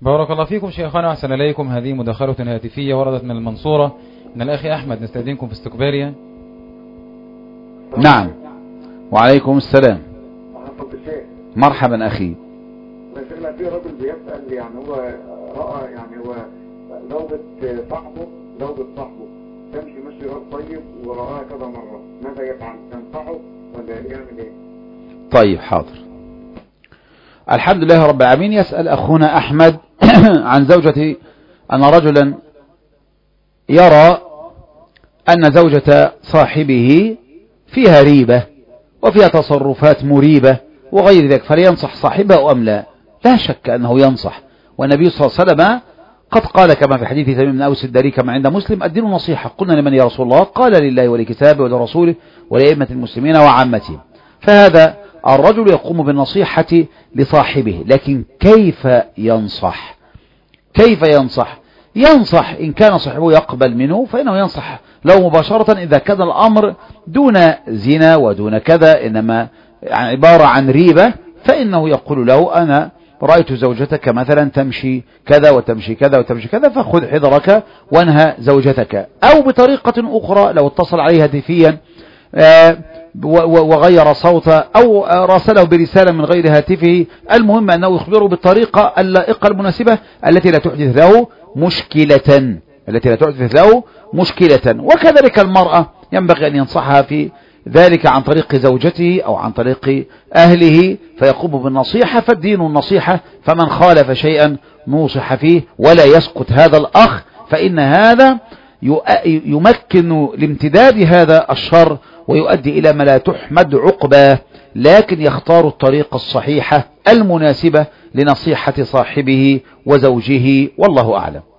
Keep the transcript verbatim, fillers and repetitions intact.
بارك الله فيكم شيخنا وأحسن إليكم. هذه مداخلة هاتفية وردت من المنصورة من الأخ أحمد، نستأذنكم في استقبالها. نعم. وعليكم السلام. مرحبا أخي. مثلا في رجل بيسأل، يعني هو رأى يعني هو زوجة صاحبه زوجة صاحبه تمشي مشي غير طيب ورآها كذا مرة، ماذا يفعل؟ تنصحه ولا يعمل ايه؟ طيب حاضر. الحمد لله رب العالمين. يسأل أخونا أحمد عن زوجة أن رجلا يرى أن زوجة صاحبه فيها ريبة وفيها تصرفات مريبة وغير ذلك، فلينصح صاحبه أم لا؟ لا شك أنه ينصح، والنبي صلى الله عليه وسلم قد قال كما في حديث تميم بن أوس الداري كما عند مسلم: الدين نصيحة. قلنا: لمن يا رسول الله؟ قال: لله ولكتابه ولرسوله ولأئمة المسلمين وعامتهم. فهذا الرجل يقوم بالنصيحة لصاحبه، لكن كيف ينصح؟ كيف ينصح؟ ينصح إن كان صاحبه يقبل منه فإنه ينصح له مباشرة. إذا كان الأمر دون زنا ودون كذا، إنما عبارة عن ريبة، فإنه يقول له: أنا رأيت زوجتك مثلا تمشي كذا وتمشي كذا وتمشي كذا، فخذ حذرك وانهى زوجتك. أو بطريقة أخرى لو اتصل عليها هاتفيا وغير صوته أو راسله برسالة من غير هاتفه، المهم أنه يخبره بالطريقة اللائقة المناسبة التي لا تحدث له مشكلة التي لا تحدث له مشكلة. وكذلك المرأة ينبغي أن ينصحها في ذلك عن طريق زوجته أو عن طريق أهله، فيقوم بالنصيحة، فالدين النصيحة، فمن خالف شيئا نوصح فيه ولا يسقط هذا الأخ، فإن هذا يمكن لامتداد هذا الشر ويؤدي إلى ما لا تحمد عقباه، لكن يختار الطريقة الصحيحة المناسبة لنصيحة صاحبه وزوجه، والله أعلم.